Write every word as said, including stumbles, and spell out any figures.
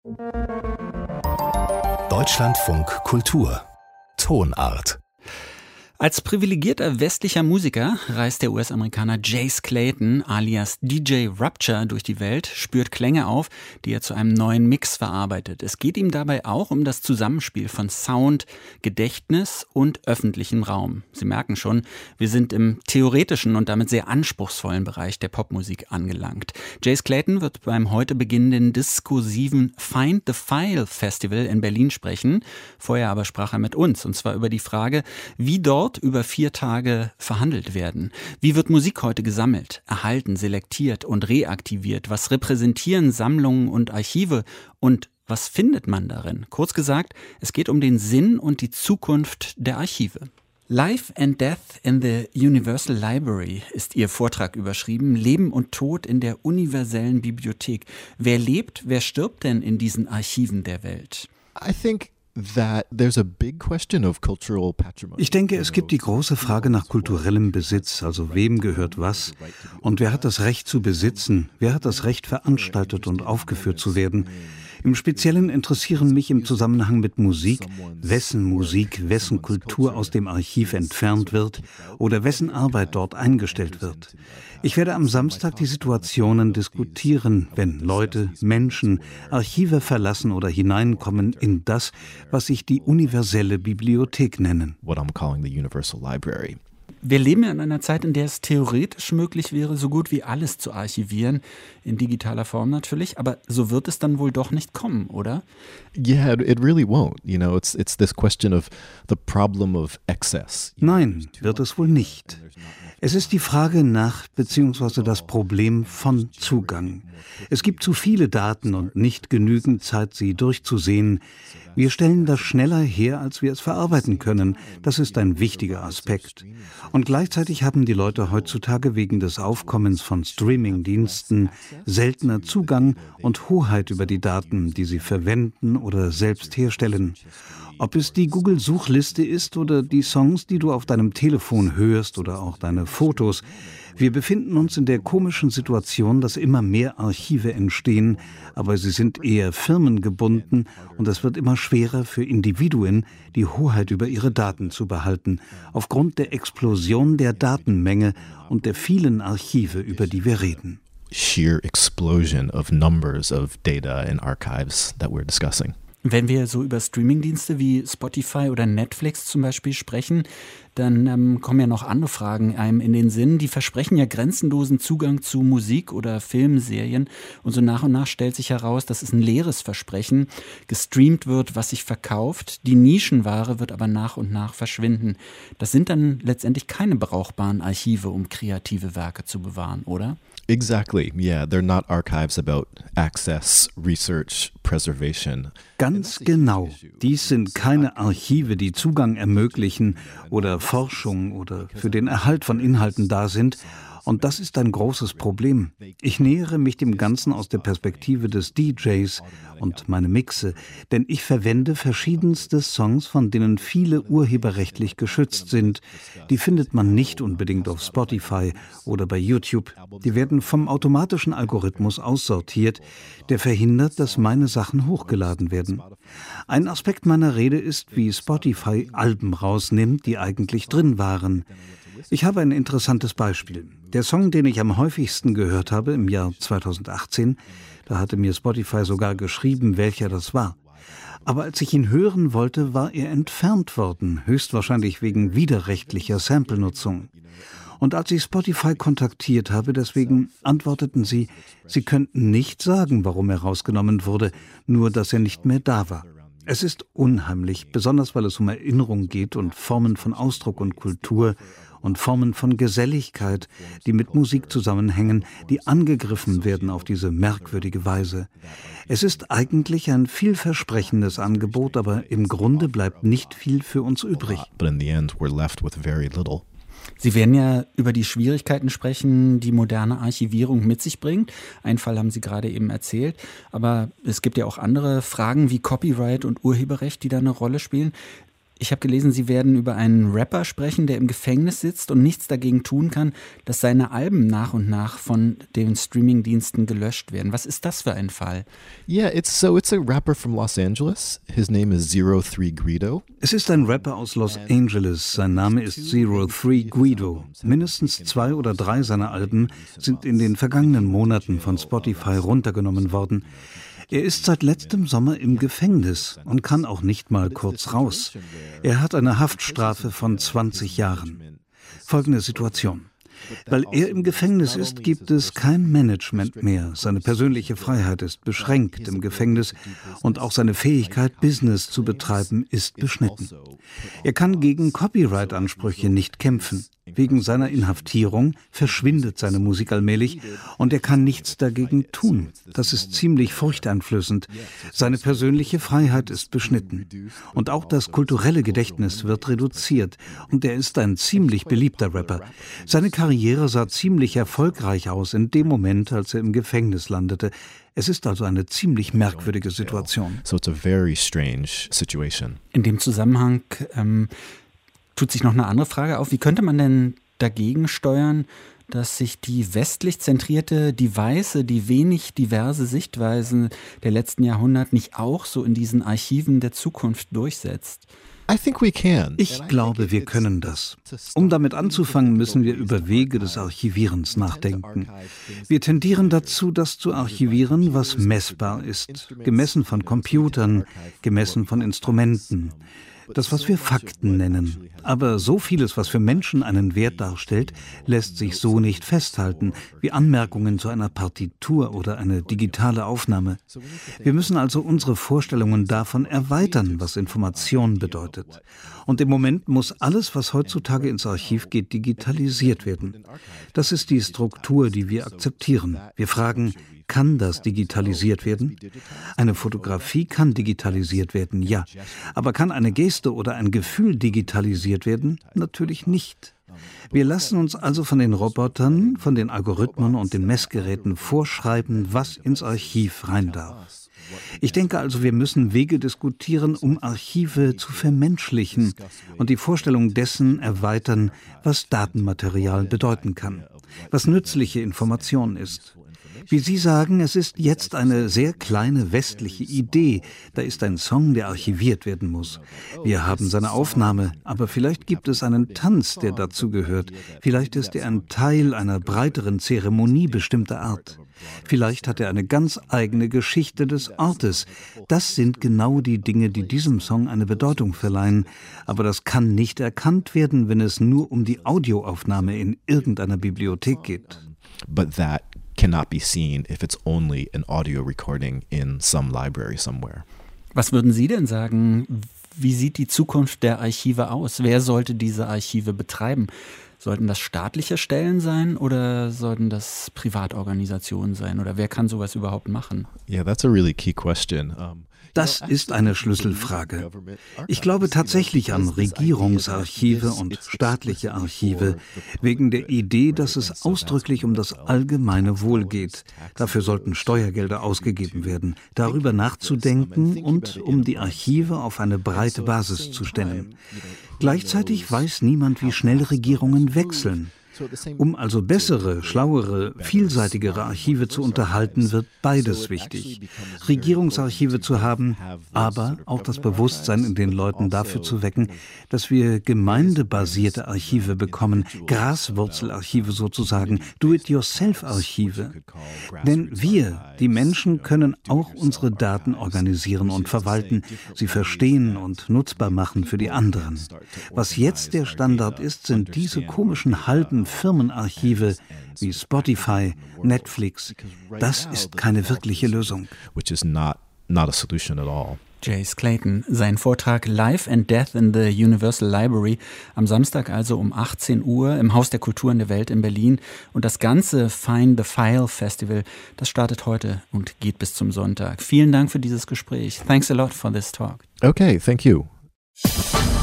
Deutschlandfunk Kultur Tonart. Als privilegierter westlicher Musiker reist der U S-Amerikaner Jace Clayton alias D J Rupture durch die Welt, spürt Klänge auf, die er zu einem neuen Mix verarbeitet. Es geht ihm dabei auch um das Zusammenspiel von Sound, Gedächtnis und öffentlichem Raum. Sie merken schon, wir sind im theoretischen und damit sehr anspruchsvollen Bereich der Popmusik angelangt. Jace Clayton wird beim heute beginnenden diskursiven Find the File Festival in Berlin sprechen. Vorher aber sprach er mit uns, und zwar über die Frage, wie dort über vier Tage verhandelt werden. Wie wird Musik heute gesammelt, erhalten, selektiert und reaktiviert? Was repräsentieren Sammlungen und Archive und was findet man darin? Kurz gesagt, es geht um den Sinn und die Zukunft der Archive. Life and Death in the Universal Library ist Ihr Vortrag überschrieben. Leben und Tod in der universellen Bibliothek. Wer lebt, wer stirbt denn in diesen Archiven der Welt? I think Ich denke, es gibt die große Frage nach kulturellem Besitz, also wem gehört was und wer hat das Recht zu besitzen, wer hat das Recht veranstaltet und aufgeführt zu werden. Im Speziellen interessieren mich im Zusammenhang mit Musik, wessen Musik, wessen Kultur aus dem Archiv entfernt wird oder wessen Arbeit dort eingestellt wird. Ich werde am Samstag die Situationen diskutieren, wenn Leute, Menschen, Archive verlassen oder hineinkommen in das, was ich die universelle Bibliothek nennen. What I'm calling the Universal Library. Wir leben ja in einer Zeit, in der es theoretisch möglich wäre, so gut wie alles zu archivieren, in digitaler Form natürlich, aber so wird es dann wohl doch nicht kommen, oder? Yeah, it really won't. You know, it's it's this question of the problem of excess. Nein, wird es wohl nicht. Es ist die Frage nach bzw. das Problem von Zugang. Es gibt zu viele Daten und nicht genügend Zeit, sie durchzusehen. Wir stellen das schneller her, als wir es verarbeiten können. Das ist ein wichtiger Aspekt. Und gleichzeitig haben die Leute heutzutage wegen des Aufkommens von Streaming-Diensten seltener Zugang und Hoheit über die Daten, die sie verwenden oder selbst herstellen. Ob es die Google-Suchliste ist oder die Songs, die du auf deinem Telefon hörst oder auch deine Fotos. Wir befinden uns in der komischen Situation, dass immer mehr Archive entstehen, aber sie sind eher firmengebunden und es wird immer schwerer für Individuen, die Hoheit über ihre Daten zu behalten, aufgrund der Explosion der Datenmenge und der vielen Archive, über die wir reden. Sheer explosion of numbers of data and archives that we're discussing. Wenn wir so über Streamingdienste wie Spotify oder Netflix zum Beispiel sprechen, dann ähm, kommen ja noch andere Fragen einem in den Sinn. Die versprechen ja grenzenlosen Zugang zu Musik oder Filmserien. Und so nach und nach stellt sich heraus, das ist ein leeres Versprechen. Gestreamt wird, was sich verkauft. Die Nischenware wird aber nach und nach verschwinden. Das sind dann letztendlich keine brauchbaren Archive, um kreative Werke zu bewahren, oder? Exactly. Yeah, they're not archives about access, research, preservation. Ganz genau. Dies sind keine Archive, die Zugang ermöglichen oder Forschung oder für den Erhalt von Inhalten da sind. Und das ist ein großes Problem. Ich nähere mich dem Ganzen aus der Perspektive des D Js und meine Mixe, denn ich verwende verschiedenste Songs, von denen viele urheberrechtlich geschützt sind. Die findet man nicht unbedingt auf Spotify oder bei YouTube. Die werden vom automatischen Algorithmus aussortiert, der verhindert, dass meine Sachen hochgeladen werden. Ein Aspekt meiner Rede ist, wie Spotify Alben rausnimmt, die eigentlich drin waren. Ich habe ein interessantes Beispiel. Der Song, den ich am häufigsten gehört habe im Jahr zweitausendachtzehn, da hatte mir Spotify sogar geschrieben, welcher das war. Aber als ich ihn hören wollte, war er entfernt worden, höchstwahrscheinlich wegen widerrechtlicher Sample-Nutzung. Und als ich Spotify kontaktiert habe, deswegen antworteten sie, sie könnten nicht sagen, warum er rausgenommen wurde, nur dass er nicht mehr da war. Es ist unheimlich, besonders weil es um Erinnerung geht und Formen von Ausdruck und Kultur und Formen von Geselligkeit, die mit Musik zusammenhängen, die angegriffen werden auf diese merkwürdige Weise. Es ist eigentlich ein vielversprechendes Angebot, aber im Grunde bleibt nicht viel für uns übrig. But in the end, we're left with very little. Sie werden ja über die Schwierigkeiten sprechen, die moderne Archivierung mit sich bringt. Einen Fall haben Sie gerade eben erzählt. Aber es gibt ja auch andere Fragen wie Copyright und Urheberrecht, die da eine Rolle spielen. Ich habe gelesen, Sie werden über einen Rapper sprechen, der im Gefängnis sitzt und nichts dagegen tun kann, dass seine Alben nach und nach von den Streamingdiensten gelöscht werden. Was ist das für ein Fall? Yeah, it's so it's a rapper from Los Angeles. His name is Zero Three Guido. Es ist ein Rapper aus Los Angeles. Sein Name ist Zero Three Guido. Mindestens zwei oder drei seiner Alben sind in den vergangenen Monaten von Spotify runtergenommen worden. Er ist seit letztem Sommer im Gefängnis und kann auch nicht mal kurz raus. Er hat eine Haftstrafe von zwanzig Jahren. Folgende Situation. Weil er im Gefängnis ist, gibt es kein Management mehr. Seine persönliche Freiheit ist beschränkt im Gefängnis und auch seine Fähigkeit, Business zu betreiben, ist beschnitten. Er kann gegen Copyright-Ansprüche nicht kämpfen. Wegen seiner Inhaftierung verschwindet seine Musik allmählich und er kann nichts dagegen tun. Das ist ziemlich furchteinflößend. Seine persönliche Freiheit ist beschnitten. Und auch das kulturelle Gedächtnis wird reduziert. Und er ist ein ziemlich beliebter Rapper. Seine Karriere sah ziemlich erfolgreich aus in dem Moment, als er im Gefängnis landete. Es ist also eine ziemlich merkwürdige Situation. So it's a very strange situation. In dem Zusammenhang ähm, tut sich noch eine andere Frage auf. Wie könnte man denn dagegen steuern, dass sich die westlich zentrierte, die weiße, die wenig diverse Sichtweise der letzten Jahrhunderte nicht auch so in diesen Archiven der Zukunft durchsetzt? I think we can. Ich glaube, wir können das. Um damit anzufangen, müssen wir über Wege des Archivierens nachdenken. Wir tendieren dazu, das zu archivieren, was messbar ist, gemessen von Computern, gemessen von Instrumenten. Das, was wir Fakten nennen. Aber so vieles, was für Menschen einen Wert darstellt, lässt sich so nicht festhalten, wie Anmerkungen zu einer Partitur oder eine digitale Aufnahme. Wir müssen also unsere Vorstellungen davon erweitern, was Information bedeutet. Und im Moment muss alles, was heutzutage ins Archiv geht, digitalisiert werden. Das ist die Struktur, die wir akzeptieren. Wir fragen, kann das digitalisiert werden? Eine Fotografie kann digitalisiert werden, ja. Aber kann eine Geste oder ein Gefühl digitalisiert werden? Natürlich nicht. Wir lassen uns also von den Robotern, von den Algorithmen und den Messgeräten vorschreiben, was ins Archiv rein darf. Ich denke also, wir müssen Wege diskutieren, um Archive zu vermenschlichen und die Vorstellung dessen erweitern, was Datenmaterial bedeuten kann, was nützliche Information ist. Wie Sie sagen, es ist jetzt eine sehr kleine westliche Idee. Da ist ein Song, der archiviert werden muss. Wir haben seine Aufnahme, aber vielleicht gibt es einen Tanz, der dazu gehört. Vielleicht ist er ein Teil einer breiteren Zeremonie bestimmter Art. Vielleicht hat er eine ganz eigene Geschichte des Ortes. Das sind genau die Dinge, die diesem Song eine Bedeutung verleihen. Aber das kann nicht erkannt werden, wenn es nur um die Audioaufnahme in irgendeiner Bibliothek geht. But that cannot be seen if it's only an audio recording in some library somewhere. Was würden Sie denn sagen, wie sieht die Zukunft der Archive aus? Wer sollte diese Archive betreiben? Sollten das staatliche Stellen sein oder sollten das Privatorganisationen sein? Oder wer kann sowas überhaupt machen? Yeah, that's a really key question. Um, Das ist eine Schlüsselfrage. Ich glaube tatsächlich an Regierungsarchive und staatliche Archive, wegen der Idee, dass es ausdrücklich um das allgemeine Wohl geht. Dafür sollten Steuergelder ausgegeben werden, darüber nachzudenken und um die Archive auf eine breite Basis zu stellen. Gleichzeitig weiß niemand, wie schnell Regierungen wechseln. Um also bessere, schlauere, vielseitigere Archive zu unterhalten, wird beides wichtig. Regierungsarchive zu haben, aber auch das Bewusstsein in den Leuten dafür zu wecken, dass wir gemeindebasierte Archive bekommen, Graswurzelarchive sozusagen, Do-it-yourself-Archive. Denn wir, die Menschen, können auch unsere Daten organisieren und verwalten, sie verstehen und nutzbar machen für die anderen. Was jetzt der Standard ist, sind diese komischen halben Firmenarchive wie Spotify, Netflix. Das ist keine wirkliche Lösung. Which is not, not a solution at all. Jace Clayton, sein Vortrag Life and Death in the Universal Library am Samstag also um achtzehn Uhr im Haus der Kulturen der Welt in Berlin. Und das ganze Find the File Festival, das startet heute und geht bis zum Sonntag. Vielen Dank für dieses Gespräch. Thanks a lot for this talk. Okay, thank you.